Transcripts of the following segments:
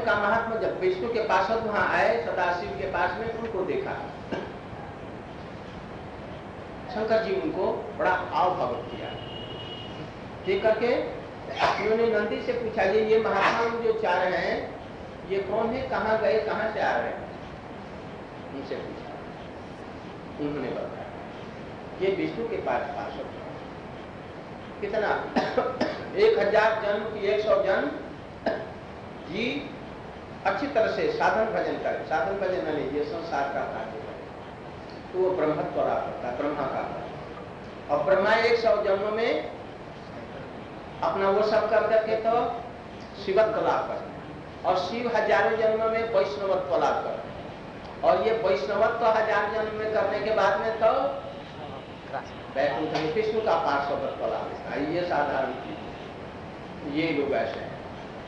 का महात्मा जब विष्णु के पार्षद वहां आए सदाशिव के पास में, उनको देखा। शंकर जी उनको बड़ा आव भगत किया। देख करके उन्होंने नंदी से पूछा, ये महात्मा जो चाह रहे हैं ये कौन है, कहाँ गए, कहाँ से आ रहे हैं? उनसे पूछा, उन्होंने बताया ये विष्णु के पास पार्षद है। कितना 1000 जन्म की 100 जन्म जी अच्छी तरह से साधन भजन करे। साधन भजन नहीं, ये संसार का कार्य है, तो वो ब्रह्मत्व लाभ करता है, ब्रह्मा का। और ब्रह्मा 100 जन्म में अपना वो सब कर करके तो शिवत्व लाभ करते हैं, और शिव 1000 जन्म में वैष्णवत्व लाभ करते हैं, और ये वैष्णवत्व 1000 जन्म में करने के बाद में तो वैकुंठ में विष्णु का पार्षदत्व लाभ है। ये साधारण चीज, ये लोग ऐसे हैं।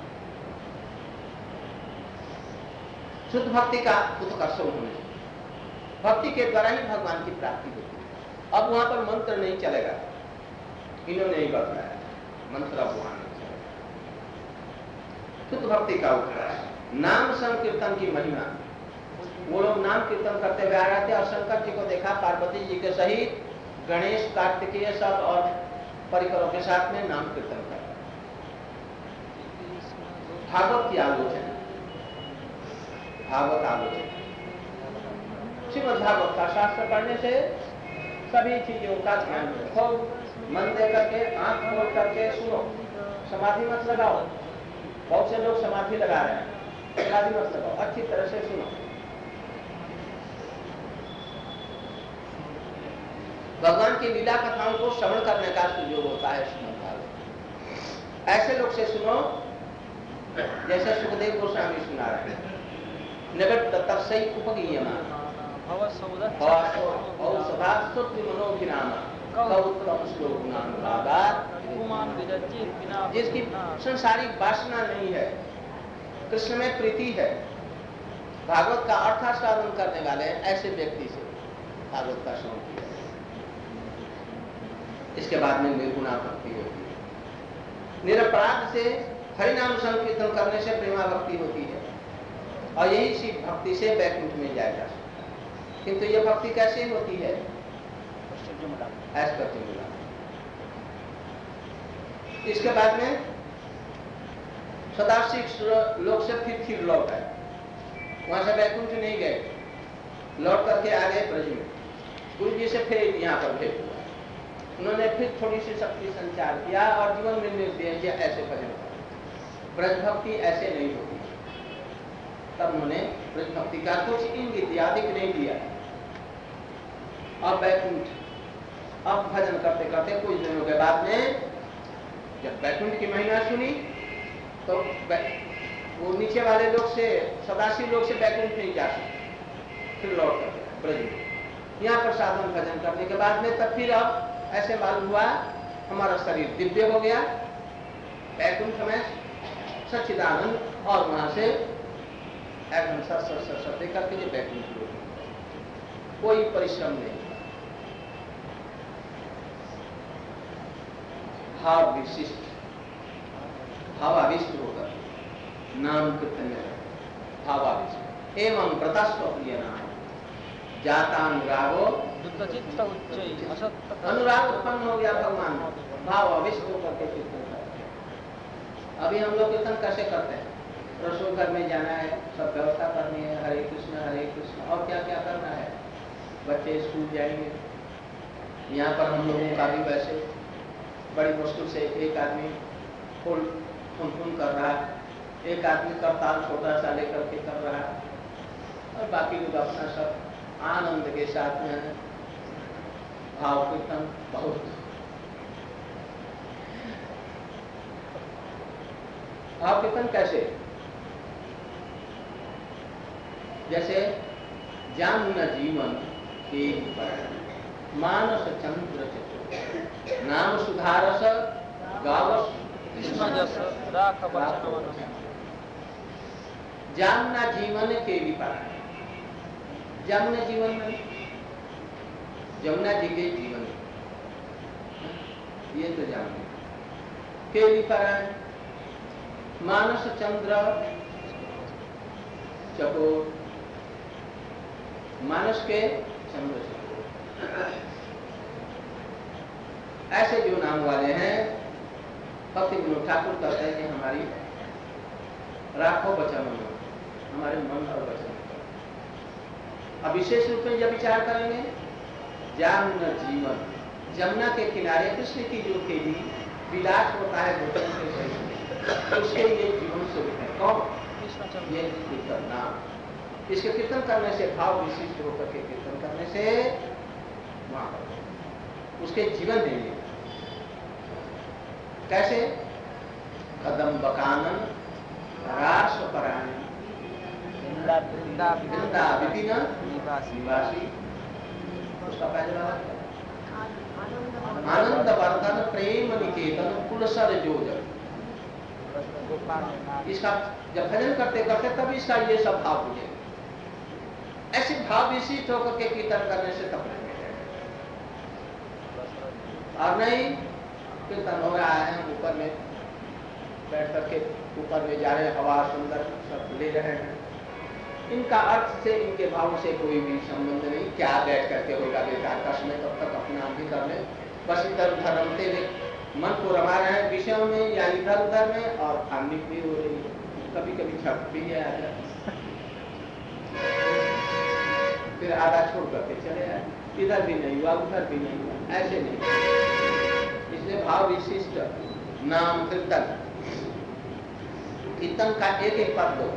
शुद्ध भक्ति का उत्कर्ष होने, भक्ति के द्वारा ही भगवान की प्राप्ति होती है। अब वहां पर मंत्र नहीं चलेगा, इन्होंने नहीं बताया मंत्र, अब वहां नहीं चलेगा। शुद्ध भक्ति का उत्कर्ष, नाम संकीर्तन की महिमा। वो लोग नाम कीर्तन करते हुए आ रहे थे और शंकर जी को देखा पार्वती जी के सहित, गणेश कार्तिकेय सब और परिकरों के साथ में नाम कीर्तन कर रहे। भागवत की आलोचना, भागवत आलोचना, श्रीमद् भागवत का शास्त्र पढ़ने से सभी चीजों का ध्यान रखो, मन दे करके, आंख खोल करके सुनो, समाधि मत लगाओ। बहुत से लोग समाधि लगा रहे हैं, समाधि मत लगाओ, अच्छी तरह से सुनो। भगवान की लीला कथाओं को श्रवण करने का सुयोग होता है श्रीमद् भागवत। ऐसे लोग से सुनो जैसे सुखदेव गोस्वामी सुना रहे हैं, नगद तत्सई उपगीयमान जिसकी संसारिक वासना नहीं है, कृष्ण में प्रीति है, भागवत का अर्थास्वादन करने वाले ऐसे व्यक्ति से भागवत का श्रवण किया। इसके बाद में निर्गुणा भक्ति होती है। निरपराध से हरिनाम संकीर्तन करने से प्रेमा भक्ति होती है, और यही शिव भक्ति से वैकुंठ में जाया जा सकता है। किंतु यह भक्ति कैसे होती है? ऐश्वर्य मिला। इसके बाद में सदाशिव लोक से फिर लौट आए, वहां से वैकुंठ नहीं गए, लौट करके आ गए ब्रज में। गुरु जी से फिर यहाँ पर भेंट हुआ, उन्होंने फिर थोड़ी सी शक्ति संचार किया और जीवन में निर्देश दिया, ऐसे भजन करो। ब्रज भक्ति ऐसे नहीं होती। तब उन्होंने ब्रज भक्ति का कुछ इंगित दिया, अधिक नहीं दिया। अब वैकुंठ, अब भजन करते करते कुछ दिनों के बाद में जब वैकुंठ की महिमा सुनी तो वो नीचे वाले लोग से, सदाशिव लोग से वैकुंठ नहीं जा सकते, फिर लौट कर ब्रज में। यहाँ पर साधन भजन करने के बाद में तब फिर अब ऐसे मालूम हुआ हमारा शरीर दिव्य हो गया, वैकुंठ में सच्चिदानंद, और वहां से एकदम सर करके जो वैकुंठ हो, कोई परिश्रम नहीं, भाव विशिष्ट, भावाविष्ट होकर नाम कीर्तन में भावाविष्ट एवं व्रतस्व प्रिय नाम जाता अनुरागो, अनुराग उत्पन्न हो गया भगवान, भावाविष्ट होकर के कीर्तन करते हैं। अभी हम लोग कीर्तन कैसे करते हैं? रसोई घर में जाना है, सब व्यवस्था करनी है, हरे कृष्ण, और क्या क्या करना है, बच्चे स्कूल जाएंगे। यहाँ पर हम लोगों का भी वैसे बड़ी मुश्किल से एक आदमी फुल फुन कर रहा है, एक आदमी करताल छोटा सा लेकर के कर रहा है, और बाकी लोग अपना सब आनंद के साथ में भाव कीर्तन बहुत। भाव कीर्तन कैसे? जैसे जामुन जीवन के मानस चंद्र चतुर नाम सुधारस गावस जामुना जीवन के विपार। जमुना जीवन में जमुना जी के जीवन, ये तो जामुना के विपार। मानस चंद्र चकोर, मानस के चंद्र चकोर, ऐसे जो नाम वाले हैं भक्ति विनोद ठाकुर कहते हैं कि हमारी राखो बचा मन, हमारे मन और वचन। अब विशेष रूप में जब विचार करेंगे, जामन जीवन, जमुना के किनारे कृष्ण की जो खेली विलास होता है भोजन के सहित, उसके लिए जीवन स्वरूप है कौन? ये कीर्तन नाम। इसके कीर्तन करने से, भाव विशिष्ट होकर के कीर्तन करने से वहां पर उसके जीवन देंगे। कैसे? कदम बकानन रास परायण वृंदा विपिन निवासी, उसका पहला आनंद वर्धन प्रेम निकेतन कुलसर जोजन। इसका जब भजन करते करते तब इसका ये सब भाव पूजे, ऐसे भाव विशिष्ट होकर के कीर्तन करने से तब नहीं मिलेगा। और नहीं कीर्तन हो रहा है, हम ऊपर में बैठ करके ऊपर में जा रहे हैं, हवा सुंदर सब ले रहे हैं, इनका अर्थ से इनके भाव से कोई भी संबंध नहीं। क्या बैठ करके होगा बेकार का समय, तब तक अपना भी कर ले, बस इधर उधर रमते हुए मन को रमा रहे हैं विषयों में या इधर उधर में, और धार्मिक भी हो रही है, कभी कभी छप भी है आधा, फिर आधा छोड़ करके चले आए, इधर भी नहीं हुआ उधर भी नहीं हुआ, ऐसे नहीं। इसलिए भाव विशिष्ट नाम कीर्तन, कीर्तन का एक एक पद दो।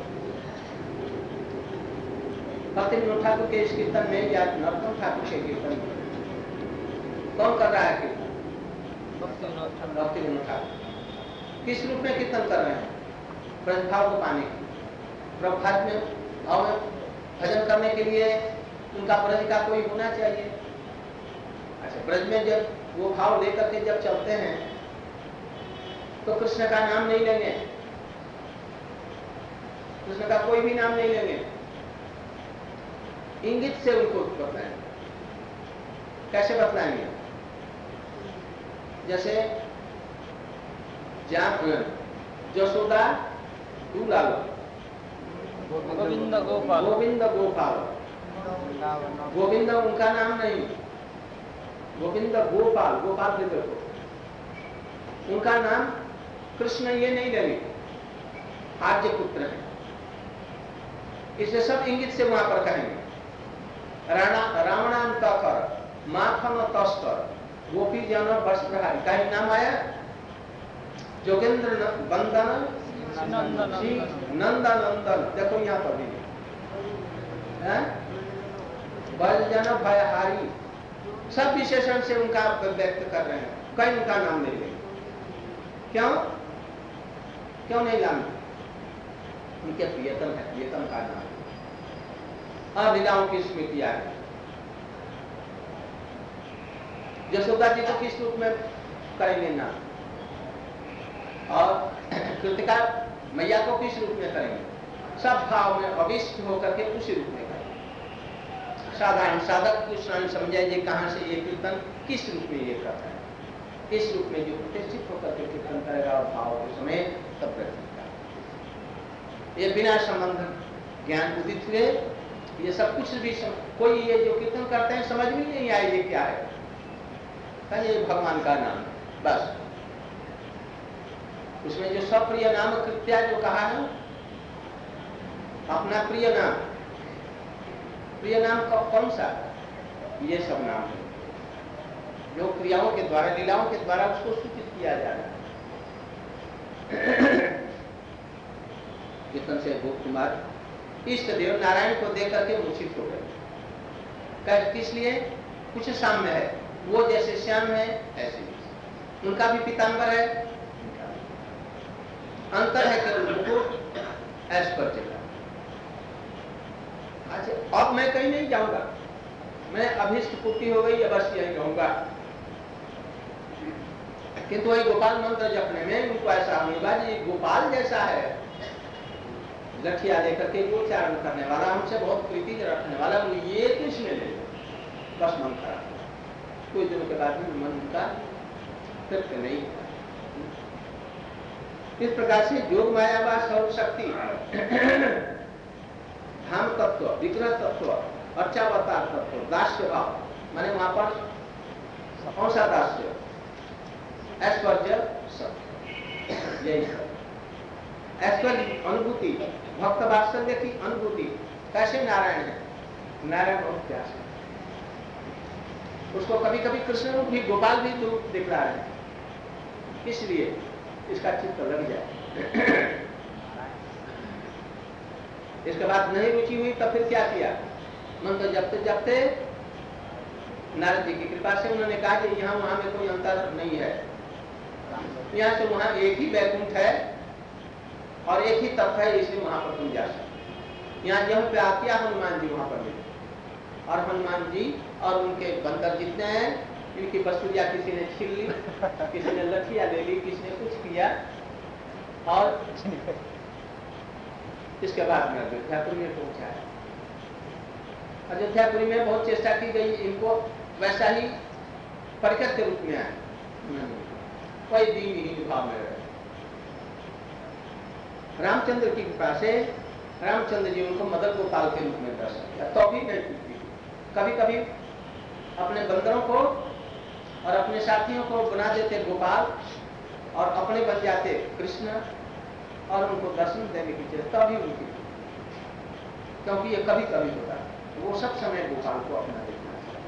भक्ति विनोद ठाकुर के इस कीर्तन में या नरोत्तम ठाकुर के कीर्तन में कौन कर रहा है कीर्तन? भक्ति विनोद ठाकुर। किस रूप में कीर्तन कर रहे हैं? ब्रजभाव को पाने के, प्रभात में भाव में भजन करने के लिए उनका ब्रज का कोई होना चाहिए। अच्छा, ब्रज में जब वो भाव लेकर के जब चलते हैं तो कृष्ण का नाम नहीं लेंगे, कृष्ण का कोई भी नाम नहीं लेंगे, इंगित से उनको बतलाएंगे। कैसे बतलाएंगे? जैसे जसोदा दूलाल, गोविंद गोपाल, गोविंद गोपाल, गोविंद उनका नाम नहीं, गोविंद गोपाल, गोपाल के देखो उनका नाम कृष्ण ये नहीं लेंगे, आर्य पुत्र है, इसे सब इंगित से वहां पर कहेंगे। रावणान कर माखन तस्कर गोपी जन वस्त्रहारी, कहीं नाम आया? जोगेंद्र बंदन नंदन, देखो यहाँ पर भी बलजन भयहारी, सब विशेषण से उनका व्यक्त कर रहे हैं, कहीं उनका नाम नहीं लेंगे। क्यों क्यों नहीं लाएंगे? उनके प्रियतम है, प्रियतम का नाम। और लीलाओं की स्मृति आ गई। यशोदा जी को किस रूप में करेंगे नाम, और कृतिका मैया को किस रूप में करेंगे? सब भाव में अविष्ट होकर के उसी रूप में करेंगे। साधारण साधक कुछ नहीं समझे ये कहां से ये कीर्तन किस रूप में ये करता है, इस रूप में जो प्रतिष्ठित होकर के कीर्तन करेगा और भाव के समय तब प्रतिष्ठा, ये बिना संबंध ज्ञान उदित हुए ये सब कुछ भी कोई ये जो कीर्तन करते हैं समझ में नहीं आए ये क्या है, ये भगवान का नाम बस। उसमें जो सप्रिय नाम कृत्या जो कहा है, अपना प्रिय नाम, प्रिय नाम कौन सा? ये सब नाम है जो क्रियाओं के द्वारा लीलाओं के द्वारा उसको सूचित किया जा रहा है। कीर्तन से गोप कुमार इष्ट देव नारायण को देख करके मूर्छित हो गए। किस लिए? कुछ साम्य है, वो जैसे श्याम है ऐसे उनका भी पीतांबर है, अंतर है केवल मुकुट ऐश्वर्य का। अच्छा, अब मैं कहीं नहीं जाऊंगा, मैं अभिष्ट पूर्ति हो गई, बस यही रहूंगा। किंतु वही गोपाल मंत्र जपने में उनको ऐसा होगा जी गोपाल जैसा है, लठिया लेकर के गोचारण करने वाला, हमसे बहुत प्रीति रखने वाला, ये किसने ले बस मन खराब। कुछ दिनों के बाद में मन का तृप्त नहीं। इस प्रकार से योग माया व सर्व शक्ति धाम तत्व, विग्रह तत्व, अर्चावतार तत्व, दास्य भाव, माने वहां पर कौन सा दास्य, ऐश्वर्य सब, यही सब ऐश्वर्य अनुभूति, भक्त वात्सल्य की अनुभूति। कैसे नारायण है, नारायण बहुत प्यास है, उसको कभी कभी कृष्ण रूप भी, गोपाल भी रूप दिखला रहे हैं, इसलिए इसका चित्त लग जाए। इसके बाद नहीं रुचि हुई तब फिर क्या किया, मन तो जपते जपते नारद जी की कृपा से उन्होंने कहा कि यहाँ वहां में कोई अंतर नहीं है, यहाँ से वहां एक ही वैकुंठ है और एक ही तत्व है, इसलिए वहां पर तुम जा सकते। यहाँ जब पे आतिया हनुमान जी वहां पर मिले, और हनुमान जी और उनके बंदर जितने हैं, इनकी बस्तुरिया किसी ने छीन ली, किसी ने लठिया ले ली, किसी ने कुछ किया, और इसके बाद में अयोध्यापुरी में पहुंचा है। अयोध्यापुरी में बहुत चेष्टा की गई इनको वैसा ही परिकर के रूप में आए, कोई दीनहीन भाव में रहे। रामचंद्र की कृपा से रामचंद्र जी उनको मदन गोपाल के रूप में दर्शन किया, तो भी नहीं टूटी। कभी कभी अपने बंदरों को और अपने साथियों को बना देते गोपाल और अपने बन जाते कृष्ण, और उनको दर्शन देने की चेष्टा भी उनकी, क्योंकि ये कभी कभी होता है, वो सब समय गोपाल को अपना देखना चाहिए।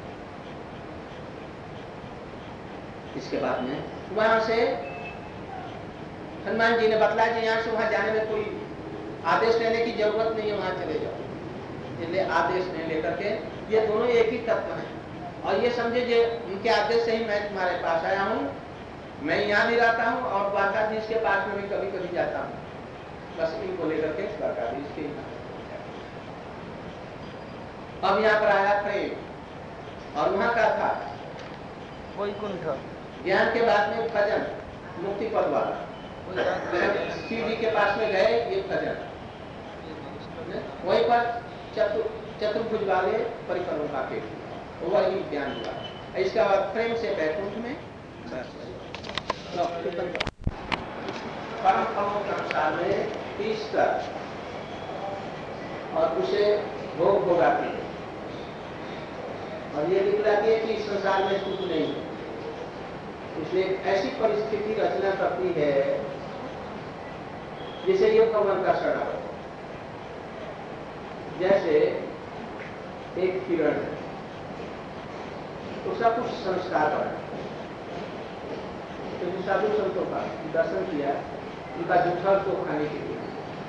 इसके बाद में वहां से हनुमान जी ने बतलाया कि यहाँ से वहां जाने में कोई आदेश लेने की जरूरत नहीं है, वहां चले जाओ। इसलिए आदेश नहीं लेकर के, ये दोनों एक ही तत्व हैं, और ये समझे जो उनके आदेश से ही मैं तुम्हारे पास आया हूँ, मैं यहाँ भी रहता हूँ और द्वारकाधीश के पास में भी कभी कभी जाता हूँ, बस इनको लेकर के द्वारकाधीश के यहाँ। अब यहाँ पर आया प्रेम, और वहां का था वैकुंठ, ज्ञान के बाद में भजन, मुक्ति पद वाला। शिव जी के पास में गए, ये भजन, वहीं पर चतुर्भुज वाले परिकरों का पेट, वही ज्ञान हुआ। इसका बाद प्रेम से वैकुंठ में परम फलों के अनुसार में 30 तक, और उसे भोग भोगाती है, और ये दिखलाती है कि इस संसार में सुख नहीं है, इसलिए ऐसी परिस्थिति रचना करती है जिसे ये भगवान का शरणागत, जैसे एक किरण है, उसका कुछ संस्कार बना, तो साधु संतों का दर्शन किया, उनका जूठा को खाने के लिए,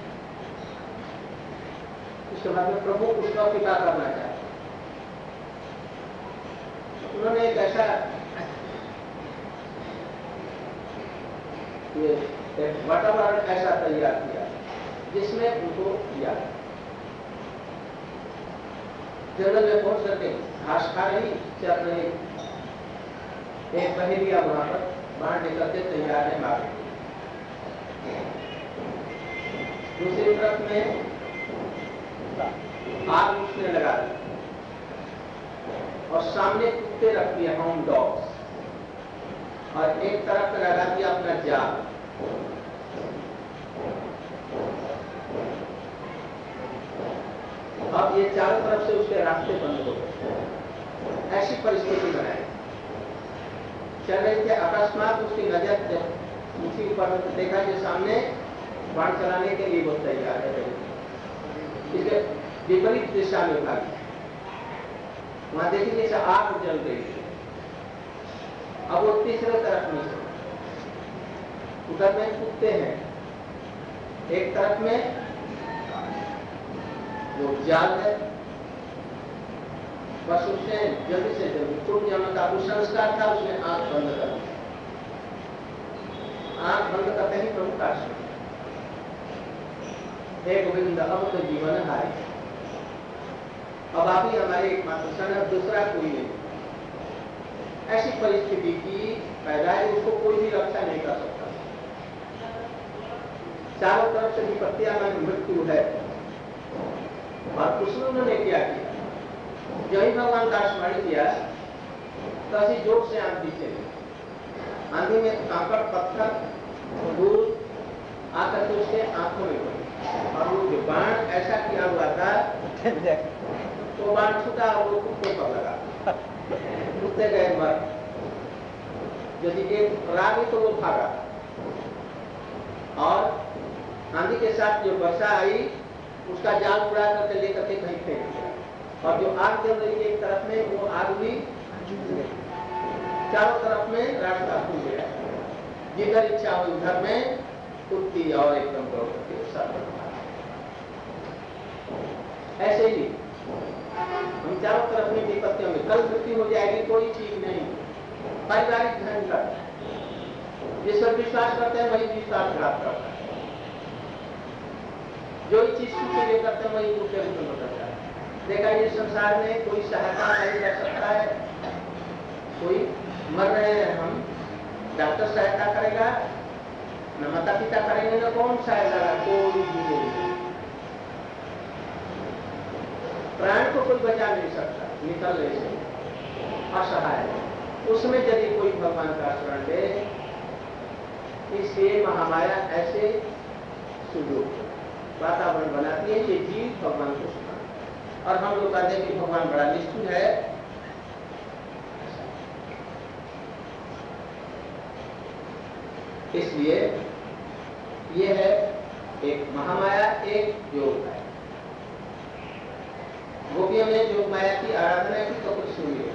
उसके बाद में प्रभु उसका पिता करना चाहते, उन्होंने एक ऐसा वातावरण ऐसा तैयार किया जिसमें उनको किया जंगल में पहुंच करके घास खा रही, चल रही, एक बहेलिया वहां पर बाढ़ लेकर के तैयार है मारे। दूसरी तरफ में आग उसने लगा दी, और सामने कुत्ते रख दिए, हाउंड डॉग्स, और एक तरफ लगा दिया अपना जाल। अब ये चारों तरफ से उसके रास्ते बंद हो गए, ऐसी परिस्थिति बनाई। चल रही थी, अकस्मात उसकी नजर ऊंची ऊपर देखा कि सामने बाण चलाने के लिए वो तैयार है, इसके विपरीत दिशा में भागी। वहां देखिए जैसे आग जल रही थी, अब वो तीसरे तरफ में उधर में कुत्ते हैं, एक तरफ में वो जाल है, बस उसने जल्दी से जल्दी टूट जाना था, कुछ संस्कार था, उसने आंख बंद कर दी। आंख बंद करते ही प्रभु का हे गोविंद अब तो जीवन हारे, अब आप ही हमारे एकमात्र शरण, दूसरा कोई नहीं। ऐसी परिस्थिति की पैदा है, उसको कोई भी रक्षा नहीं कर सकता, चारों तरफ से विपत्तियां में मृत्यु है। और उसने उन्होंने क्या किया, जब ही भगवान का स्मरण किया तो ऐसी जोर से आंधी चली, आंधी में कांकड़ पत्थर धूल आकर के उसके आंखों में पड़ी, और वो जो बाण ऐसा किया हुआ था, तो बाण छूटा और वो कुत्ते पर लगा, कुत्ते गए मर। यदि एक रागी तो वो भागा, और आंधी के साथ जो वर्षा आई उसका जाल उड़ा करके लेकर के कहीं फेंक दिया, और जो आग जल रही है एक तरफ में, वो आग भी चारों तरफ में रास्ता खुल गया। जिधर इच्छा हुई उधर में कुत्ती और एकदम दौड़ करके साथ। ऐसे ही हम चारों तरफ में विपत्तियों में, कल मृत्यु हो जाएगी कोई चीज नहीं, पारिवारिक झंझट, जिस पर विश्वास करते हैं वही विश्वासघात करता है, जो चीज सूखे लिए करते हैं वही दूसरे रूप में बदलता है। देखा ये संसार में कोई सहायता नहीं कर सकता है, कोई मर रहे हैं हम, डॉक्टर सहायता करेगा न, माता पिता करेंगे न, कौन सहायता, कोई भी नहीं। प्राण को कोई बचा नहीं सकता निकलने से, असहाय। उसमें यदि कोई भगवान का शरण ले, इसलिए महामाया ऐसे सुयोग वातावरण बनाती है कि जीव भगवान को सुना, और हम लोग कहते हैं कि भगवान बड़ा निष्ठुर है। इसलिए ये है एक महामाया, एक योग है। गोपियों ने योग माया की आराधना की तो कुछ सुनिए,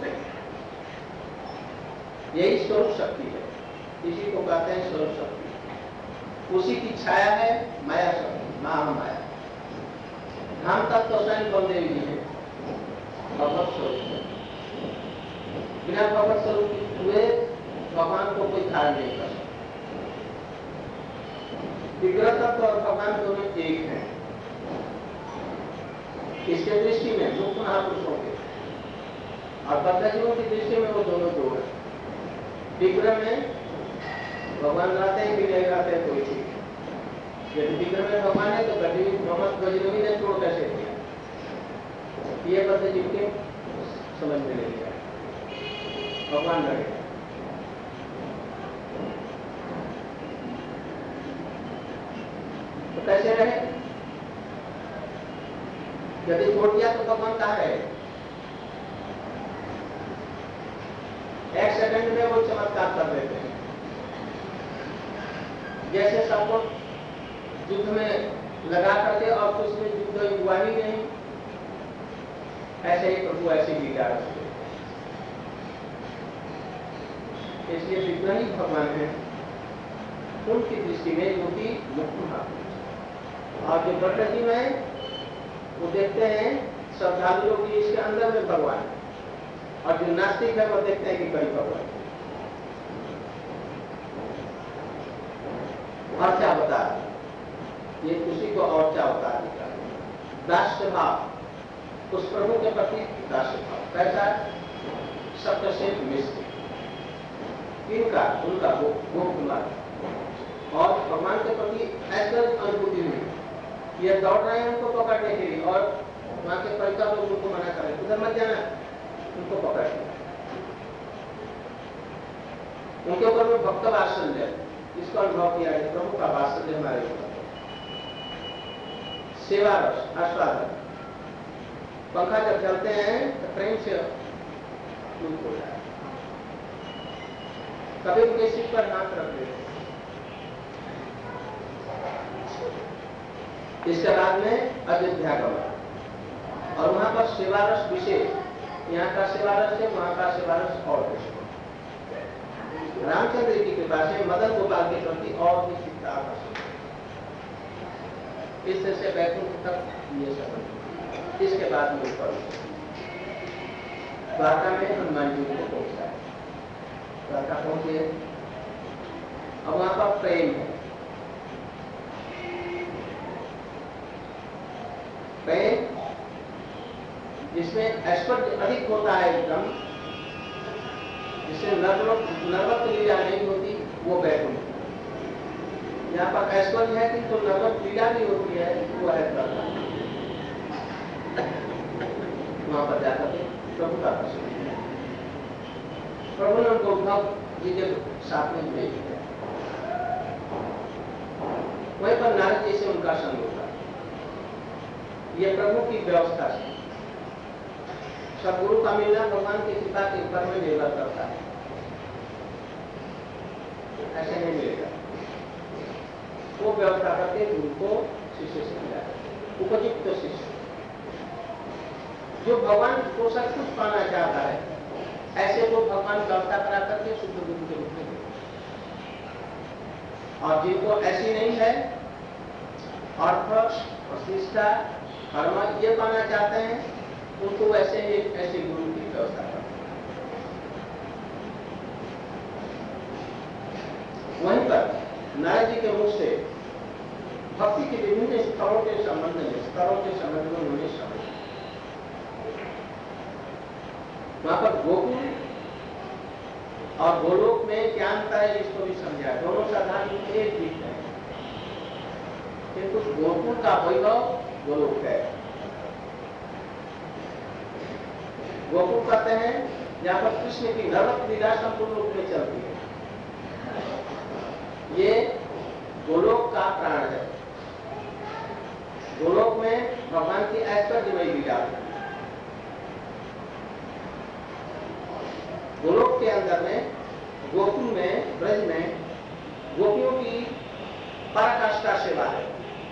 यही स्वरूप शक्ति है, इसी को कहते हैं स्वरूप शक्ति। उसी की छाया है माया शक्ति, महामाया। धाम तक तो स्वयं बलदेव जी है, भगवत स्वरूप। बिना भगवत स्वरूप हुए भगवान को कोई धारण नहीं कर सकता। विग्रह तत्व और भगवान दोनों एक हैं इसके दृष्टि में, मुक्त महापुरुषों के, और बद्धजीवों की दृष्टि में वो दोनों दो हैं। विग्रह में भगवान रहते हैं कि नहीं रहते हैं कोई ठीक। यदि विग्रह में भगवान है तो गजनवी ने तोड़ कैसे दिया, ये बद्धजीव के समझ में नहीं आया। भगवान रहे तो कैसे रहे, यदि छोड़ दिया तो भगवान कहाँ रहे? एक सेकंड में वो चमत्कार कर देते हैं। जैसे सबको युद्ध में लगा करके और कुछ में युद्ध हुआ ही नहीं, ऐसे ही प्रभु ऐसे लीला रखते। इसलिए विग्रह ही भगवान है उनकी दृष्टि में, जो कि मुक्त महापुरुष। और जो प्रकृति में वो देखते हैं श्रद्धालु लोग इसके अंदर में भगवान है, और जो नास्तिक है वो देखते हैं कि कहीं भगवान। और क्या बता, ये उसी को और क्या बता देता है, दास्य भाव, उस प्रभु के प्रति दास्य भाव कैसा, सत्य से मिश्र, इनका उनका गोकुमार, और भगवान के प्रति ऐसा अनुभूति हुई, ये दौड़ रहे हैं उनको पकड़ने के लिए, और वहां के परिकर लोग उनको मना करें, उधर मत जाना, उनको पकड़ लिया। उनके ऊपर में भक्त वात्सल्य, इसको अनुभव किया है, प्रभु का वात्सल्य हमारे ऊपर। सेवा रस, आस्वादन, पंखा जब चलते हैं तो प्रेम से लूट हो जाए, कभी उनके सिर पर हाथ रख देते। इसके बाद में अयोध्या गमन, और वहां पर सेवारस विशेष, यहाँ का सेवारस है, वहां का सेवारस और विशेष। रामचंद्र की कृपा से मदन गोपाल के प्रति और भी चित्त आकर्षण, इससे बैकुंठ तक ये सब। इसके बाद में ऊपर द्वारका में हनुमान जी को पहुंचा, द्वारका पहुंचे, अब वहां पर प्रेम है, प्रेम जिसमें ऐश्वर्य अधिक होता है एकदम, जिसमें नर्वत लीला नहीं होती, वो बैकुंठ। यहाँ पर ऐश्वर्य है किंतु नर्वत लीला भी होती है, वो है द्वारका। वहां पर जाकर के प्रभु का दर्शन किया, प्रभु ने उनको उद्धव जी के साथ में भेज दिया, वहीं पर नारद जी से उनका संग ये प्रभु की व्यवस्था से। सदगुरु का मिलना भगवान की कृपा के ऊपर में निर्भर करता है, ऐसे नहीं मिलेगा। वो व्यवस्था करके गुरु को शिष्य से मिला, उपयुक्त शिष्य जो भगवान को सब कुछ पाना चाहता है, ऐसे को भगवान व्यवस्था करा करके शुद्ध गुरु के रूप में देते। और जिनको ऐसी नहीं है, अर्थ प्रतिष्ठा कर्म ये पाना चाहते हैं, उनको वैसे ही ऐसे गुरु की व्यवस्था करते हैं। वहीं पर नारद जी के मुख से भक्ति के विभिन्न स्तरों के संबंध में उन्होंने समझा। वहां पर गोकुल और गोलोक में क्या अंतर है इसको भी समझा। दोनों साधारण एक दिख है, किंतु गोकुल का वैभव गोलोक है। गोकुल कहते हैं जहां पर कृष्ण की नर्तक लीला संपूर्ण रूप में चलती है, ये गोलोक का प्राण है। गोलोक में भगवान की ऐश्वर्यमयी लीला है। गोलोक के अंदर में गोकुल में ब्रज में गोपियों की पराकाष्ठा सेवा है।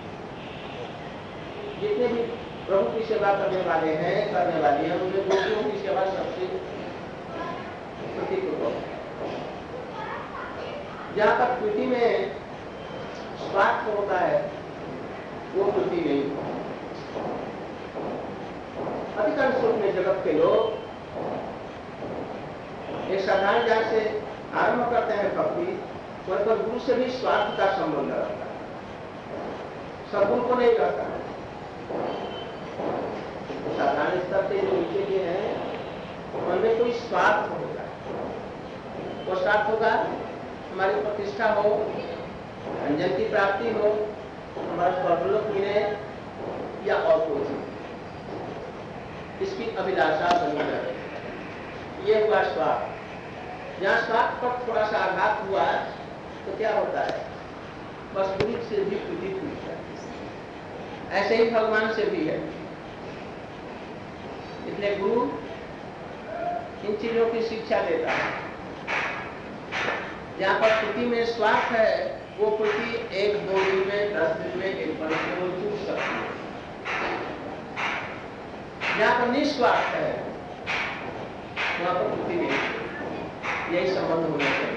जितने भी प्रभु की सेवा करने वाले हैं, करने वाली हैं, उनमें गोपियों की सेवा सबसे प्रतिकृत है। जहां पर कृति में स्वार्थ होता है वो कृति नहीं। अधिकांश रूप में जगत के लोग एक साधारण जात से आरंभ करते हैं भक्ति, वहीं पर गुरु से भी स्वार्थ का संबंध रहता है, सद्गुरु को नहीं रहता है। साधारण स्तर से जो नीचे के हैं उनमें कोई स्वार्थ होगा। वो स्वार्थ होगा हमारी प्रतिष्ठा हो, अंजन की प्राप्ति हो, हमारा स्वर्गलोक मिले या और कोई चीज, इसकी अभिलाषा बनी रहे। ये हुआ स्वार्थ। जहां स्वार्थ पर थोड़ा सा आघात हुआ तो क्या होता है, बस गुरु से भी प्रीति टूट जाती है। ऐसे ही भगवान से भी है। इसलिए गुरु इन चीजों की शिक्षा देता है। जहां पर प्रीति में स्वार्थ है, वो प्रीति 1-2 दिन में, 10 दिन में, 1 वर्ष में वो टूट सकती है। जहां पर निस्वार्थ है वहां पर प्रीति नहीं। यही संबंध होना चाहिए।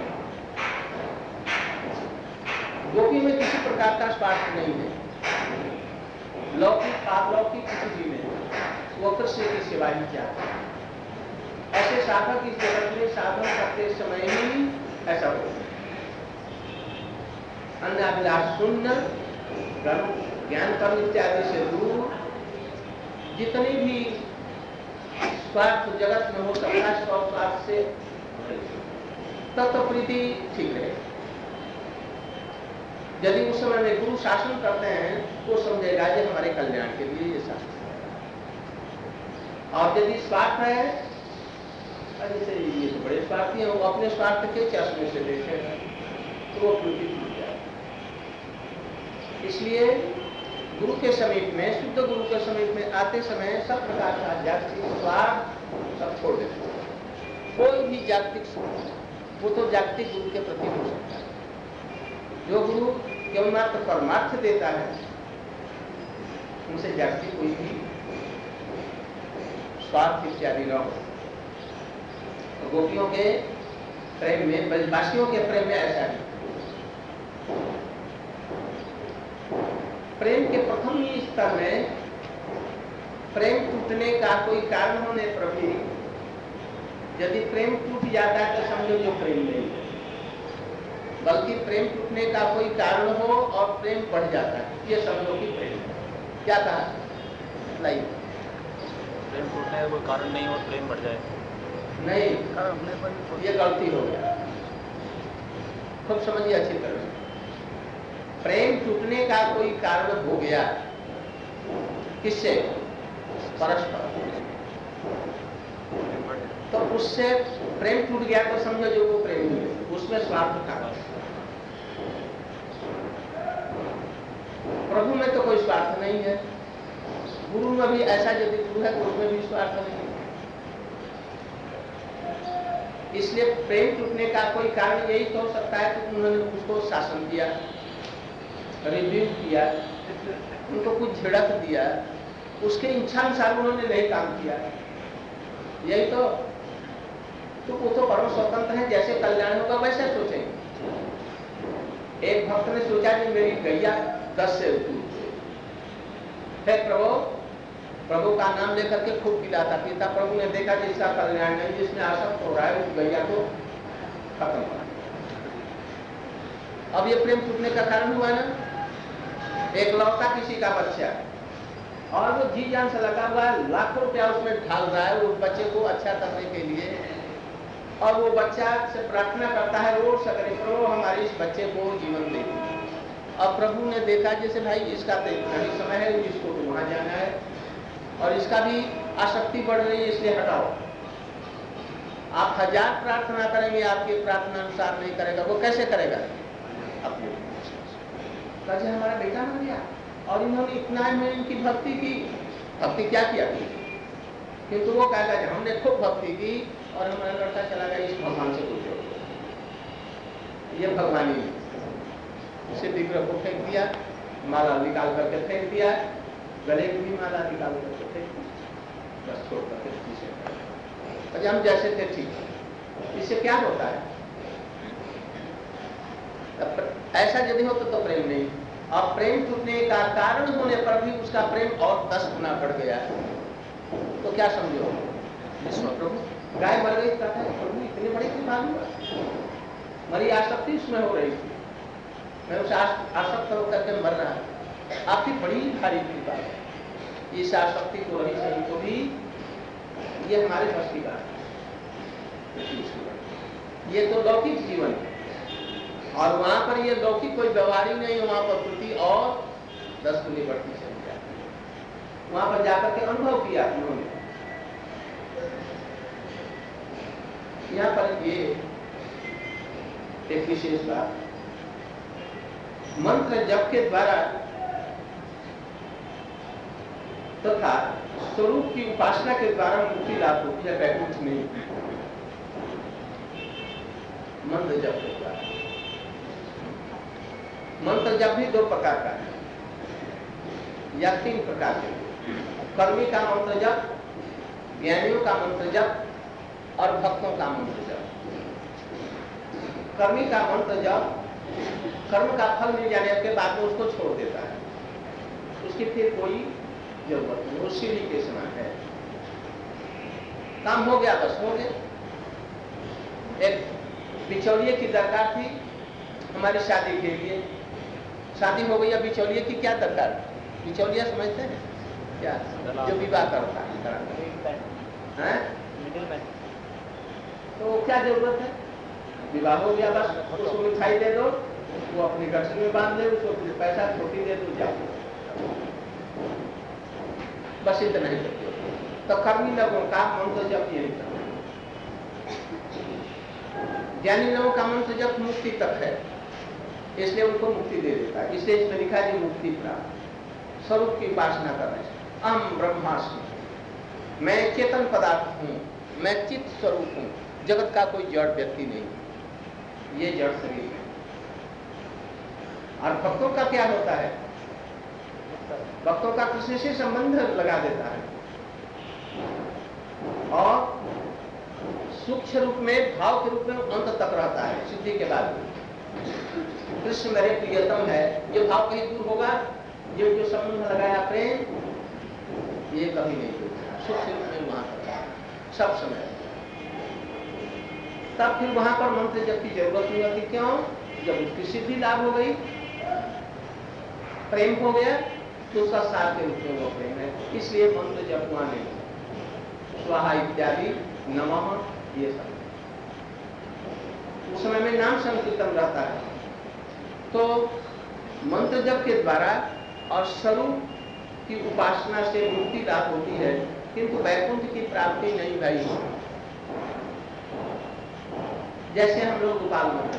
गोपी में किसी प्रकार का स्वार्थ नहीं है। लौकिक पारलौकिक किसी भी में वो कृष्ण की सेवा ही चाहते हैं। ऐसे साधक इस जगत में साधन करते समय ही ऐसा होता है। अन्नाभिलाष शून्य, ज्ञान कर्म इत्यादि से दूर, जितनी भी स्वार्थ जगत में हो सकता है स्वार्थ से तत्व प्रीति ठीक है। यदि उस समय में गुरु शासन करते हैं तो समझेगा ये हमारे कल्याण के लिए ये शासन है। और यदि स्वार्थ है, जैसे ये तो बड़े स्वार्थी हैं, वो अपने स्वार्थ के चश्मे से देखे तो वो प्रीति टूट जाए। इसलिए गुरु के समीप में, शुद्ध गुरु के समीप में आते समय सब प्रकार का जागतिक स्वार्थ सब छोड़ देते हैं। कोई भी जागतिक स्वार्थ वो तो जागतिक गुरु के प्रति हो सकता है। जो गुरु केवल मात्र परमार्थ देता है, उनसे जागतिक कोई भी स्वार्थ इत्यादि न हो। तो गोपियों के प्रेम में, ब्रजवासियों के प्रेम में ऐसा नहीं। प्रेम के प्रथम ही स्तर में प्रेम टूटने का कोई कारण होने पर भी, यदि प्रेम टूट जाता है तो समझो जो प्रेम नहीं है, बल्कि प्रेम टूटने का कोई कारण हो और प्रेम बढ़ जाता है, ये समझो कि प्रेम है। क्या कहा? नहीं, प्रेम टूटने का कोई कारण नहीं और प्रेम बढ़ जाए नहीं, ये गलती हो गया। खूब समझिए अच्छी तरह से। प्रेम टूटने का कोई कारण हो गया, किससे? परस्पर। तो उससे प्रेम टूट गया तो समझो जो वो प्रेम है, उसमें स्वार्थ था। प्रभु में तो कोई स्वार्थ नहीं है, गुरु में भी ऐसा यदि गुरु है, गुरु में भी स्वार्थ नहीं। इसलिए प्रेम टूटने का कोई कारण यही तो हो सकता है कि उन्होंने उसको शासन किया, रिव्यू किया, उनको कुछ झिड़क दिया, उसके इच्छा अनुसार उन्होंने नहीं काम किया। यही तो वो तो परम स्वतंत्र है, जैसे कल्याण होगा वैसे सोचेंगे। एक भक्त ने सोचा कि मेरी गैया 10 से है, प्रभु का नाम लेकर के खूब पिलाता पीता। प्रभु ने देखा जिसका कल्याण नहीं, जिसमें आसक्त हो रहा है, उस गैया को खत्म कर। अब ये प्रेम टूटने का कारण हुआ ना। एक लौता किसी का बच्चा और वो जी जान से लगा हुआ है, लाखों रुपया उसमें ढाल रहा है उस बच्चे को अच्छा करने के लिए, और वो बच्चा से प्रार्थना करता है रोज सगरे, प्रभु हमारे इस बच्चे को जीवन दे। अब प्रभु ने देखा जैसे भाई इसका तो नहीं समय है, इसको तो वहां जाना है और इसका भी आसक्ति बढ़ रही है, इसलिए हटाओ। आप 1000 प्रार्थना करेंगे, आपकी प्रार्थना अनुसार नहीं करेगा, वो कैसे करेगा? अपने कैसे हमारा बेटा मर गया और इन्होंने इतना में इनकी भक्ति की। भक्ति क्या किया? किंतु वो कहेगा कि हमने खूब भक्ति की और हमारा लड़का चला गया इस भगवान से पूछो। ये भगवानी सिद्धि ग्रह को फेंक दिया, माला निकाल करके फेंक दिया, गले की भी माला निकाल करके फेंक दी, बस छोड़ करके पीछे। हम जैसे थे ठीक। इससे क्या होता है? ऐसा यदि हो तो प्रेम नहीं। और प्रेम टूटने का कारण होने पर भी उसका प्रेम और 10 गुना बढ़ गया है, तो क्या समझो? प्रभु गाय मर गई, कहता है प्रभु इतने बड़े कृपा हुआ, मरी आसक्ति उसमें हो रही थी, मैं उसे आसक्त होकर के मर रहा है, आपकी बड़ी भारी कृपा है। इस आसक्ति को रही सही को भी ये हमारे बस की बात है। ये तो लौकिक जीवन है और वहां पर ये लौकिक कोई व्यवहार ही नहीं है, वहां पर प्रति और 10 गुनी बढ़ती चली जाती है। वहां पर जाकर के अनुभव किया उन्होंने। यहाँ पर ये एक विशेष बात, मंत्र जप के द्वारा तथा स्वरूप की उपासना के द्वारा मुक्ति लाभ होती है, वैकुंठ में। मंत्र जप के द्वारा, मंत्र जप भी 2 प्रकार का है या 3 प्रकार के। कर्मी का मंत्र जप, ज्ञानियों का मंत्र जप और भक्तों का मंत्र जप। कर्मी का मंत्र जप कर्म का फल मिल जाने के बाद में उसको छोड़ देता है, उसकी फिर कोई जरूरत नहीं, वो सीढ़ी के समान है, काम हो गया बस हो गया। एक बिचौलिए की दरकार थी हमारी शादी के लिए, शादी हो गई, अब बिचौलिए की क्या दरकार? बिचौलिया समझते हैं क्या? जो विवाह करता है, तो क्या जरूरत है? विवाह हो गया बस, उसको मिठाई दे दो, वो अपनी गठरी में बांध ले, उसको पैसा छोटी दे दो, जाओ, बस इतना ही करते हो। तो कर्मी लोगों का मंत्र जप यही था। ज्ञानी लोगों का मंत्र जप मुक्ति तक है, इसलिए उनको मुक्ति दे देता है। इसलिए इसमें लिखा है मुक्ति प्राप्त, स्वरूप की उपासना करने से। अहम ब्रह्मास्मि, मैं चेतन पदार्थ हूँ, मैं चित्त स्वरूप हूँ, जगत का कोई जड़ व्यक्ति नहीं, ये जड़ शरीर है। और भक्तों का क्या होता है? भक्तों का कृष्ण से संबंध लगा देता है और सूक्ष्म रूप में, भाव के रूप में अंत तक रहता है सिद्धि के बाद। कृष्ण मेरे प्रियतम है, ये भाव कहीं दूर होगा? ये जो संबंध लगाया प्रेम, ये कभी नहीं होगा। सूक्ष्म रूप में वहां पर सब समय, तब फिर वहां पर मंत्र जप की जरूरत नहीं होती। क्यों? जब उसकी सिद्धि लाभ हो गई, प्रेम हो गया, तो उसका साथ के रूप में वो प्रेम है। इसलिए मंत्र जप हुआ नहीं, स्वाहा इत्यादि, नमः, ये सब उस समय में नाम संकीर्तन रहता है। तो मंत्र जप के द्वारा और स्वरूप की उपासना से मुक्ति लाभ होती है, किंतु वैकुंठ की प्राप्ति नहीं भाई। जैसे हम लोग गोपाल मंत्र,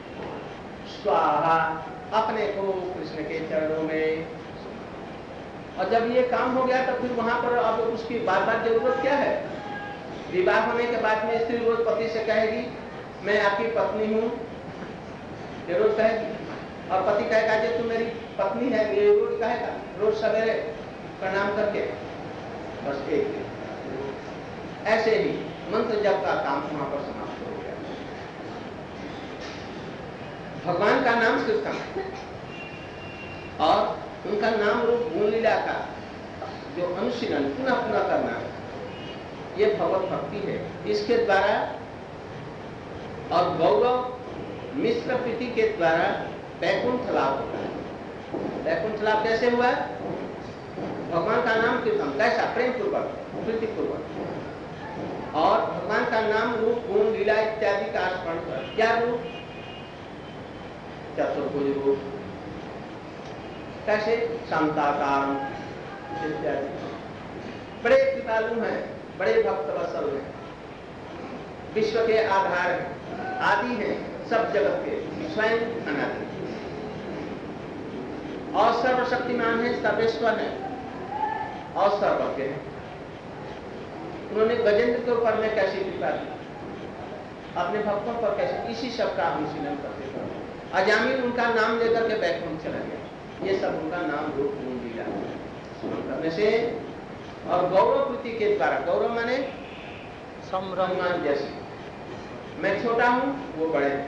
स्वाहा, अपने को कृष्ण के चरणों में, और जब ये काम हो गया तो फिर वहां पर अब उसकी बार बार जरूरत क्या है? विवाह होने के बाद में स्त्री रोज पति से कहेगी मैं आपकी पत्नी हूँ, ये रोज कहेगी, और पति कहेगा जे तू मेरी पत्नी है, ये रोज कहेगा, रोज सवेरे प्रणाम करके, बस एक दिन। ऐसे ही मंत्र जप का काम वहां पर समाप्त हो गया। भगवान का नाम कीर्तन और उनका नाम रूप गुण लीला का जो अनुशीलन पुनः पुनः करना, ये भगवत भक्ति है। इसके द्वारा और गौरव मिश्र प्रीति के द्वारा वैकुंठ लाभ होता है। वैकुंठ लाभ कैसे हुआ? भगवान का नाम कीर्तन, कैसा? प्रेम पूर्वक, प्रीति पूर्वक, और भगवान का नाम रूप गुण लीला इत्यादि का स्मरण कर। क्या रूप? चतुर्भुज रूप, कैसे? शांताकार इत्यादि। बड़े कृपालु हैं, बड़े भक्त वत्सल हैं, विश्व के आधार हैं, आदि हैं सब जगत के, स्वयं अनादि, और सर्वशक्तिमान है, सर्वेश्वर है और सर्वज्ञ है। उन्होंने गजेंद्र के ऊपर में कैसी कृपा दी, अपने भक्तों पर कैसे, इसी सब का अनुशीलन करते थे। अजामिल उनका नाम लेकर के बैकुंठ चला गया। ये सब उनका नाम रूप गुण लीला करने से और गौरव प्रीति के द्वारा, गौरव माने सम्मान, जैसे मैं छोटा हूं वो बड़े हैं,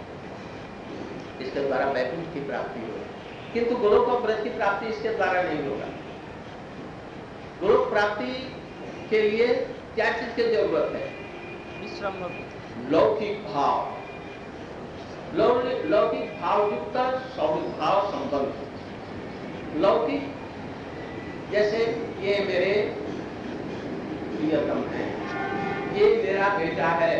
इसके द्वारा बैकुंठ की प्राप्ति होगी। किंतु गोलोक ब्रज की प्राप्ति इसके द्वारा नहीं होगा। गोलोक प्राप्ति के लिए क्या चीज की जरूरत है? विश्राम, लौकिक भाव, लौकिक भाव युक्त सौभाव संबंध। लौकिक जैसे ये मेरे प्रियतम है, ये मेरा बेटा है,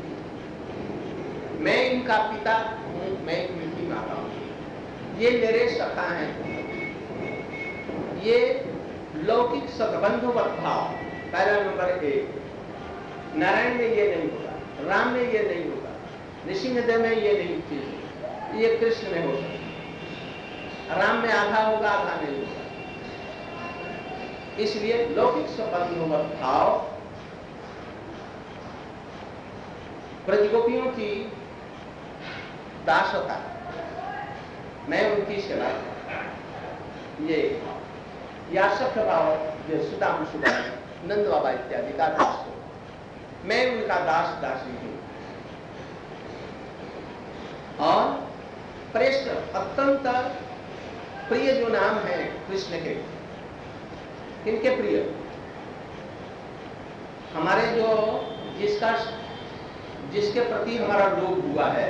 मैं इनका पिता हूं, मैं इनकी माता हूं, ये मेरे सखा हैं। ये लौकिक सद्बंधुवत भाव, पैरा नंबर 1। नारायण में ये नहीं होगा, राम में ये नहीं होगा, नृसिंहदेव में ये नहीं चीज, ये कृष्ण में होगा। राम में आधा होगा, आधा नहीं होगा। इसलिए लौकिक संबंधों भाव ब्रजगोपियों की दासता, मैं उनकी सेवा, ये या सख्य भाव जो सुदाम सुदा नंद बाबा इत्यादि का दास हो, मैं उनका दास दासी हूं। और प्रेष्ठ अत्यंत प्रिय जो नाम है कृष्ण के, किनके प्रिय? हमारे जो जिसके प्रति हमारा लोभ हुआ है,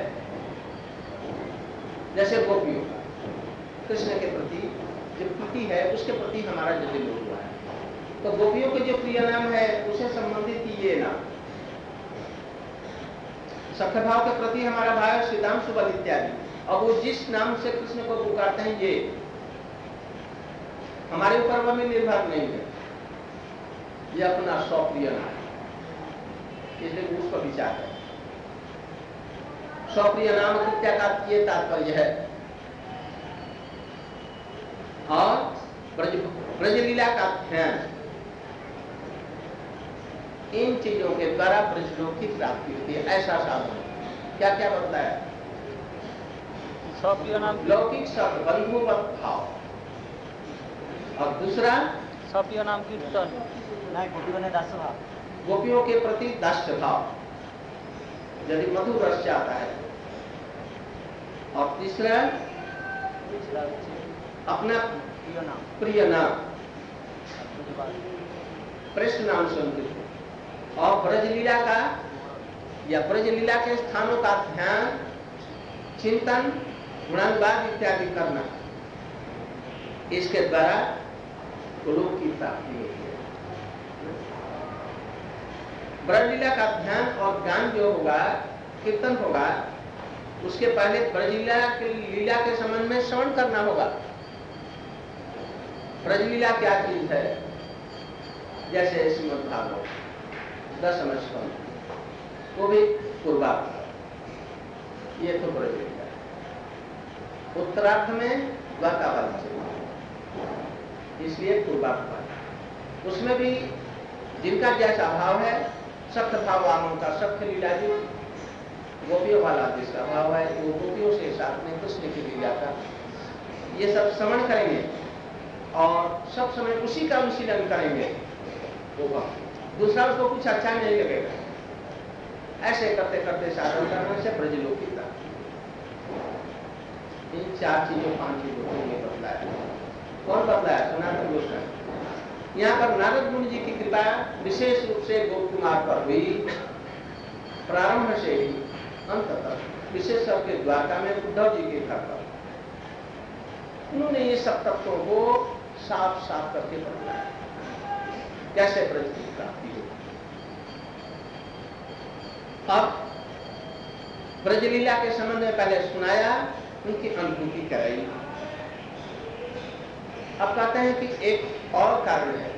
जैसे गोपियों का कृष्ण के प्रति जो प्रीति है, उसके प्रति हमारा जो लोभ हुआ है, तो गोपियों के जो प्रिय नाम है उसे संबंधित ये नाम। सख्य भाव के प्रति हमारा भाव श्रीदाम सुबल इत्यादि, और वो जिस नाम से कृष्ण को पुकारते हैं, ये हमारे ऊपर वो में निर्भर नहीं है, ये अपना स्वप्रिय नाम है, इसलिए उस पर विचार है। स्वप्रिय नाम कृत्या का ये तात्पर्य है। और ब्रजलीला का ध्यान, इन चीजों के द्वारा ब्रजलोक की प्राप्ति होती है, ऐसा साधन। क्या क्या बताया? स्वप्रिय नाम, लौकिक शब्द बंधुवत भाव, और दूसरा स्वप्रिय नाम कीर्तन, गोपियों के प्रति दास्य भाव, यदि मधुर रस आता है। और तीसरा अपना प्रिय नाम, कृष्ण नाम संकीर्तन, और ब्रजलीला का या ब्रजलीला के स्थानों का ध्यान, चिंतन, गुणानुवाद इत्यादि करना, इसके द्वारा गोलोक की प्राप्ति होती है। ब्रजलीला का ध्यान और ज्ञान जो होगा, कीर्तन होगा, उसके पहले ब्रजलीला लीला के संबंध में श्रवण करना होगा। ब्रजलीला क्या चीज है? जैसे श्रीमद् भागवत 10वें स्कंद, वो भी पूर्वार्ध, ये तो ब्रजलीला। उत्तरार्ध में द्वारकावास, इसलिए पूर्वापवाद। उसमें भी जिनका जैसा भाव है, सख्त भाव वालों का सख्त लीला जी, गोपियों वाला जिसका भाव है वो गोपियों से साथ में कृष्ण की लीला का ये सब श्रवण करेंगे और सब समय उसी का अनुशीलन करेंगे। वो दूसरा उसको कुछ अच्छा नहीं लगेगा। ऐसे करते करते साधन करने से ब्रजलोक की प्राप्ति। इन 4 चीजों 5 चीजों को ये बतलाया। कौन बतलाया? सनातन गोस्वामी। यहाँ पर नारद मुनि जी की कृपा विशेष रूप से गोप कुमार पर हुई, प्रारंभ से ही अंत तक, विशेष करके द्वारका में उद्धव जी के घर पर उन्होंने ये सब तत्वों को साफ साफ करके बतलाया, कैसे ब्रज की प्राप्ति हो। अब ब्रजलीला के संबंध में पहले सुनाया, उनकी अनुभूति कराई। अब कहते हैं कि एक और कारण है,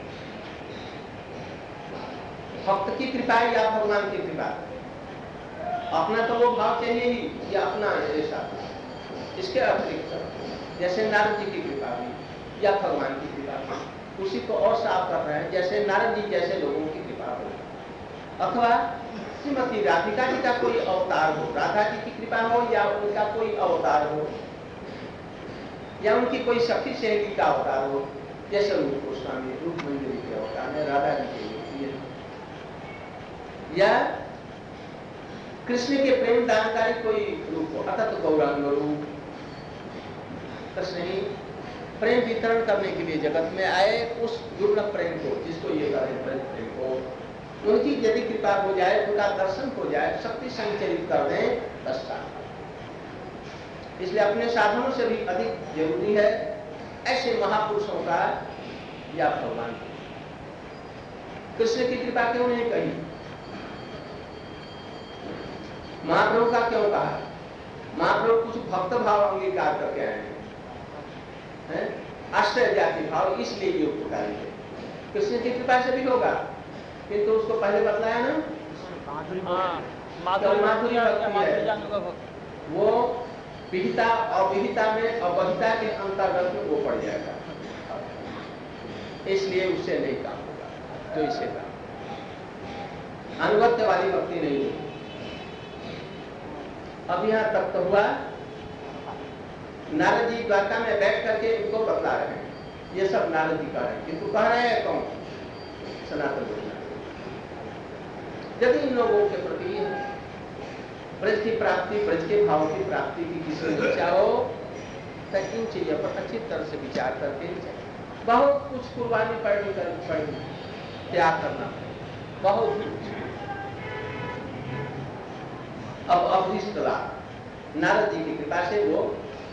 भक्त की कृपा या भगवान की कृपा। अपना तो वो भाव चाहिए ही, या अपना ऐसा, इसके अतिरिक्त जैसे नारद जी की कृपा हुई या भगवान की कृपा हुई, उसी को और साफ कर रहे हैं, जैसे नारद जी जैसे लोगों की कृपा हो, अथवा श्रीमती राधिका जी का कोई अवतार हो, राधा जी की कृपा हो या उनका कोई अवतार हो, या उनकी कोई सखी सहेली का अवतार हो, जैसे रूप गोस्वामी रूप मंजरी के अवतार में राधा जी के लिए, या कृष्ण के प्रेम दानकारी कोई रूप हो, अतत गौरांग रूप। कृष्ण ही प्रेम वितरण करने के लिए जगत में आए, उस दुर्लभ प्रेम को, जिसको ये प्रेम को, उनकी यदि कृपा हो जाए, उनका दर्शन हो जाए, शक्ति संचरित कर दें, बस इसलिए अपने साधनों से भी अधिक जरूरी है ऐसे महापुरुषों का या भगवान की। कृष्ण की कृपा क्यों नहीं कही? महाप्रभु का क्यों कहा? महाप्रभु कुछ भक्त भाव अंगीकार करके आए हैं, आश्चर्य जाति भाव, इसलिए ये उपकारी है। कृष्ण की कृपा से भी होगा, किंतु उसको पहले बतलाया ना, माधुरी वो विहिता और विहिता में अवहिता के अंतर्गत में वो पड़ जाएगा, इसलिए उससे नहीं काम होगा जो इससे काम। अनुगत्य वाली भक्ति नहीं होगी। अब यहां तक तो हुआ, नारद जी द्वारका में बैठ करके इनको बतला रहे हैं, ये सब नारद जी का है, किंतु कह रहे हैं कौन? सनातन गोस्वामी। यदि इन लोगों के प्रति ब्रज की प्राप्ति, ब्रज के भाव की प्राप्ति की किसी इच्छा हो, तो इन चीजों पर अच्छी तरह से विचार करके बहुत कुछ कुर्बानी पड़नी त्याग करना पड़ेगा, बहुत कुछ। अब इस तरह नारद जी की कृपा से वो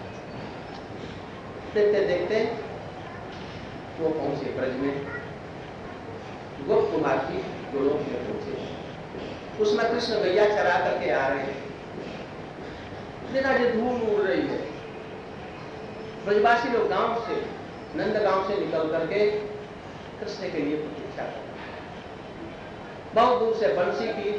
देखते देखते वो पहुंचे ब्रज में, गोप कुमार की गोलोक में पहुंचे। उसमें कृष्ण गैया चरा करके आ रहे हैं, देखा जो धूल उड़ रही है। ब्रजवासी लोग गांव से, नंद गांव से निकल करके कृष्ण के लिए प्रतीक्षा कर रहे हैं। बहुत दूर से बंसी की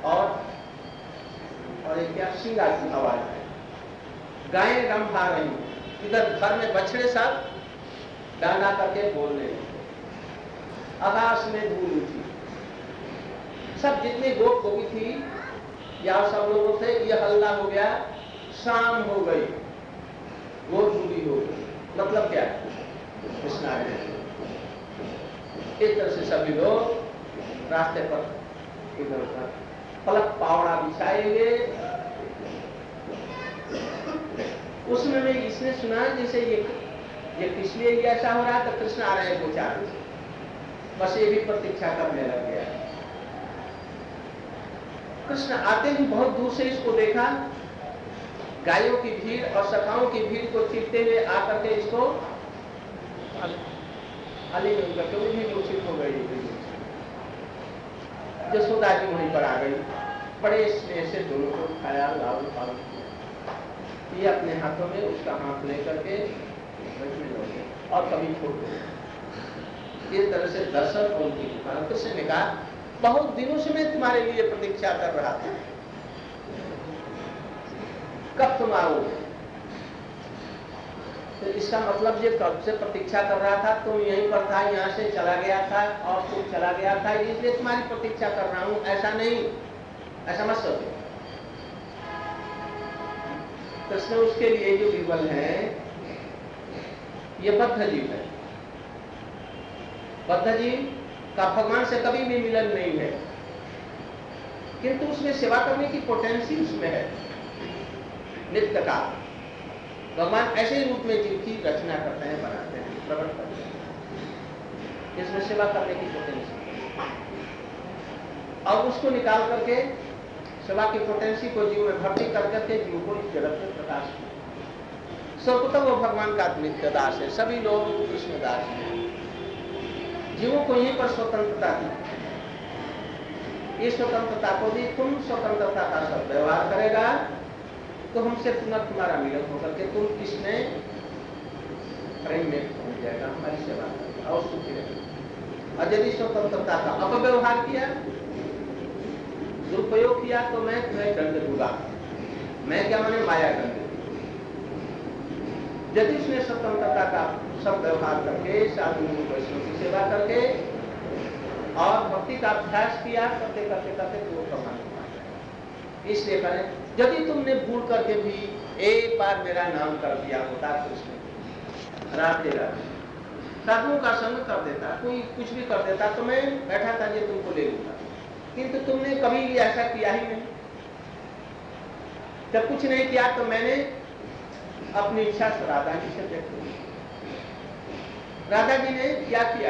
और एक क्या सिंगार की आवाज है, गायें रंभा रही, इधर घर में बछड़े साथ डांडा करके बोलने लगे, आकाश में धूल उठी। सब जितनी गोप गोपी थी या सब लोगों से ये हल्ला हो गया, शाम हो गई, वो धूली हो गई। मतलब क्या? कृष्ण आ गए। इस तरह से सभी लोग रास्ते पर इधर उधर पलक पावड़ा बिछाएंगे। उसमें में इसने सुना जैसे ये किस लिए ऐसा हो रहा था, कृष्ण आ रहे हैं 2-4 दिन से, बस ये भी प्रतीक्षा करने लग गया। कृष्ण आते ही बहुत दूर से इसको देखा, गायों की भीड़ और सखाओं की भीड़ को चीरते हुए आकर के इसको अली में उनका तो भी मूर्छित हो गई। यशोदा जी वहीं पर आ गई, बड़े स्नेह से दोनों को उठाया, लाल पालन किया। ये अपने हाथों में उसका हाथ लेकर के में लौटे और कभी छोड़ दो। इस तरह से दर्शन और उनकी दुकान। कृष्ण ने कहा, बहुत दिनों से मैं तुम्हारे लिए प्रतीक्षा कर रहा था, कब तुम आओगे? तो इसका मतलब ये कब से प्रतीक्षा कर रहा था, तुम यहीं पर था, यहाँ से चला गया था और तुम चला गया था, इसलिए तुम्हारी प्रतीक्षा कर रहा हूँ, ऐसा नहीं, ऐसा मत सोचो। कृष्ण उसके लिए जो विवल है ये बद्ध जीव है। बद्ध जीव का भगवान से कभी भी मिलन नहीं है, किंतु उसमें सेवा करने की पोटेंसी उसमें है। नित्य का भगवान ऐसे रूप में जीव की रचना करते हैं, बनाते हैं, प्रकट करते हैं, इसमें सेवा करने की पोटेंसी और उसको निकाल करके सेवा की पोटेंसी को जीव में भर्ती कर करके जीव को इस जगत में प्रकाश किया। सर्वप्रथम वो भगवान का नित्य दास है, सभी लोग कृष्ण दास हैं। जीवों को यहीं पर स्वतंत्रता दी, इस स्वतंत्रता को दी, तुम स्वतंत्रता का सद्व्यवहार करेगा तो हमसे तुम्हारा मिलन होकर के तुम किसने प्रेम में पहुंच जाएगा, हमारी सेवा करेगा और सुखी रहेगा। और यदि स्वतंत्रता का अपव्यवहार किया, दुरुपयोग किया, तो मैं तुम्हें दंड दूंगा। मैं क्या माने, माया दंड। यदि उसने स्वतंत्रता का सब व्यवहार करके साधु वैष्णव की सेवा करके और भक्ति का अभ्यास किया, करते करते करते तो प्रमाण हो जाएगा। इसलिए करें, यदि तुमने भूल करके भी एक बार मेरा नाम कर दिया होता, कृष्ण राधे राधे, साधुओं का संग कर देता, कोई कुछ भी कर देता, तो मैं बैठा था ये तुमको ले लूंगा, किंतु तुमने कभी भी ऐसा किया ही नहीं। जब कुछ नहीं किया तो मैंने अपनी इच्छा राधा जी से व्यक्त की। राधा जी ने क्या किया,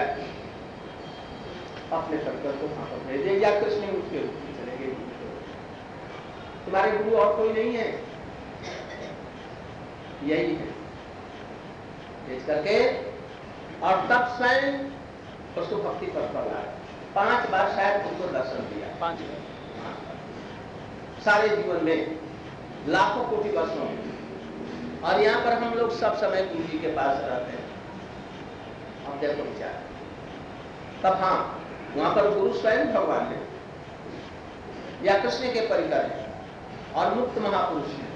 अपने शंकर को वहां पर भेजे, या कृष्ण उसके रूप में चले गए। तुम्हारे गुरु और कोई नहीं है, यही है। इस करके और तब स्वयं उसको भक्ति पर लाया। 5 बार शायद उनको दर्शन दिया, 5 बार सारे जीवन में, लाखों कोटि वर्षों में। और यहाँ पर हम लोग सब समय गुरु जी के पास रहते हैं। हम देखो विचार, तब हाँ वहां पर गुरु स्वयं भगवान है या कृष्ण के परिकर है और मुक्त महापुरुष है,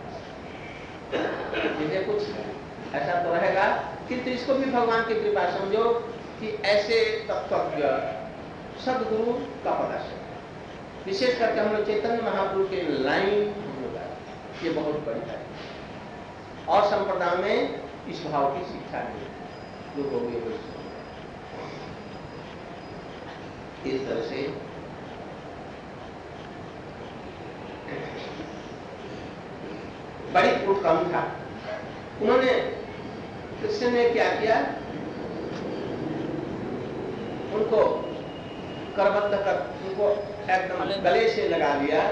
जिन्हें कुछ ऐसा तो रहेगा, किंतु इसको भी भगवान की कृपा समझो कि ऐसे तत्वज्ञ सदगुरु का पदार्थ, विशेष करके हम लोग चैतन्य महाप्रभु के लाइन होगा, ये बहुत बड़ी है। और संप्रदाय में इस भाव की शिक्षा है जो गौरी वैष्णव, इस तरह से बड़ी उत्कम था। उन्होंने, कृष्ण ने क्या किया, उनको करबद्ध कर, उनको एकदम गले से लगा लिया।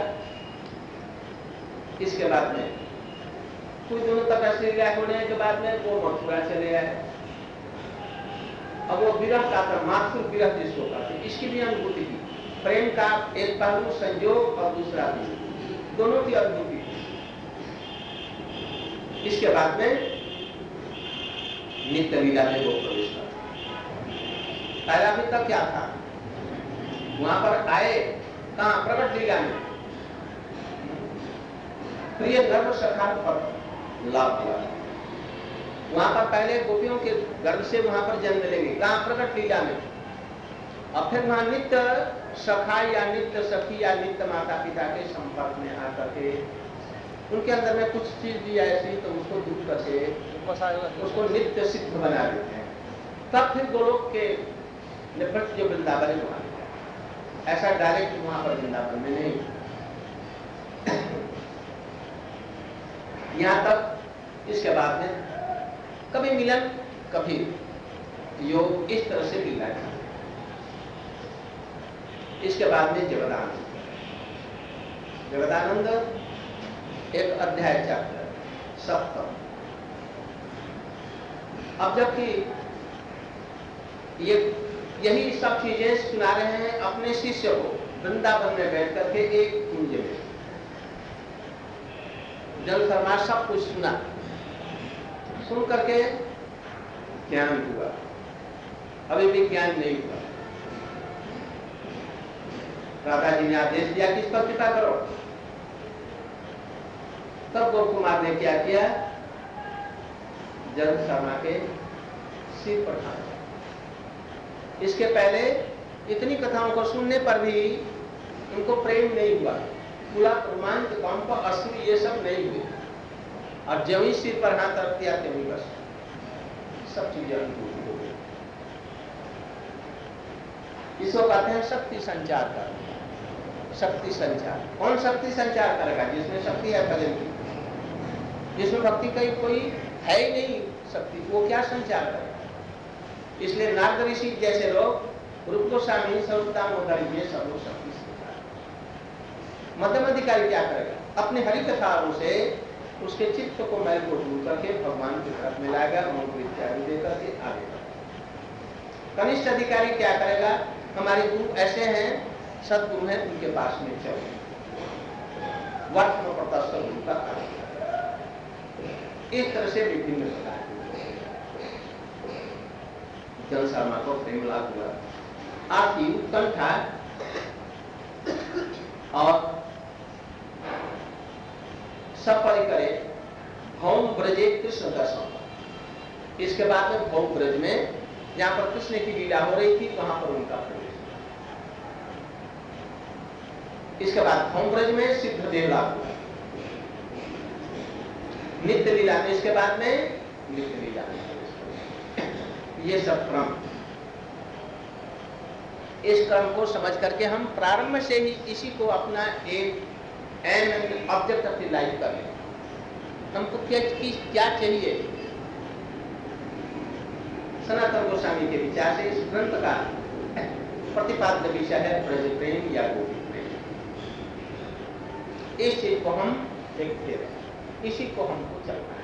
इसके बाद में कुछ दिनों तक ऐसे होने के बाद में वो मथुरा चले आए। अब वो विरह का था, मातृ विरह जिसको कहते, इसकी भी अनुभूति थी। प्रेम का एक पहलू संयोग और दूसरा भी, दोनों की अनुभूति। इसके बाद में नित्य लीला में वो प्रवेश कर। पहला भी तक क्या था, वहां पर आए कहां, प्रकट लीला में प्रिय गर्भ सखा पर लाभ हुआ। वहां पर पहले गोपियों के गर्भ से वहां पर जन्म लेंगे, कहां, प्रकट लीला में। और फिर वहां नित्य सखा या नित्य सखी या नित्य माता पिता के संपर्क में आकर के उनके अंदर में कुछ चीज भी ऐसी तो उसको दूर करके उसको नित्य सिद्ध बना देते हैं। तब फिर गोलोक के निवृत्त जो वृंदावन है वहां गया। ऐसा डायरेक्ट वहां पर वृंदावन में नहीं। यहां तक इसके बाद में कभी मिलन, कभी योग, इस तरह से मिला है। इसके बाद में जगदानंद, जगदानंद एक अध्याय चैप्टर 7। अब जबकि ये यही सब चीजें सुना रहे हैं अपने शिष्य को, वृंदावन में बैठ करके एक कुंज में जल फरमा सब कुछ सुना, सुन करके ज्ञान हुआ, अभी भी ज्ञान नहीं हुआ। राधा जी ने आदेश दिया कि इस पर कृपा करो। तब गोप कुमार ने क्या किया, जन्म शर्मा के सिर पर था। इसके पहले इतनी कथाओं को सुनने पर भी उनको प्रेम नहीं हुआ, पूरा रोमांच कंप अश्रु ये सब नहीं हुए, और जब ही सिर पर हाथ रख दिया तभी बस सब चीजें अनुभूत हो गई। इसको कहते हैं शक्ति संचार कर। शक्ति संचार, कौन शक्ति संचार करेगा? जिसमें शक्ति है भजन की, जिसमें भक्ति का कोई है ही नहीं शक्ति, वो क्या संचार करेगा? इसलिए नारद ऋषि जैसे लोग, रूप गोस्वामी, स्वरूप दामोदर, ये सब लोग शक्ति संचार। मध्यम अधिकारी क्या करेगा? अपने हरि कथाओं से उसके चित्त को मैल को दूर करके भगवान की तरफ मिलाएगा, मंत्र इत्यादि देकर के आगे बढ़ेगा। कनिष्ठ अधिकारी क्या करेगा? हमारे गुरु ऐसे हैं, सदगुरु हैं, उनके पास में चलो, वर्ष में पड़ता सदगुरु का कार्य। इस तरह से विभिन्न प्रकार जन शर्मा को प्रेम लाभ हुआ। आपकी उत्कंठा और सपरि करे भौम ब्रजे कृष्ण दर्शन। इसके बाद में भौम ब्रज में जहां पर कृष्ण की लीला हो रही थी वहां पर उनका प्रवेश। इसके बाद भौम ब्रज में सिद्धदेव लाभ हुआ, नित्य लीला में। इसके बाद में नित्य लीला में। ये सब क्रम, इस क्रम को समझ करके हम प्रारंभ से ही इसी को अपना एक aim object of the life कर लें। हमको क्या चाहिए? सनातन गोस्वामी के विचार से इस ग्रंथ का प्रतिपाद्य विषय है ब्रज प्रेम या गोपी प्रेम। इस चीज को हम देखते रहे, इसी को हमको चलना है।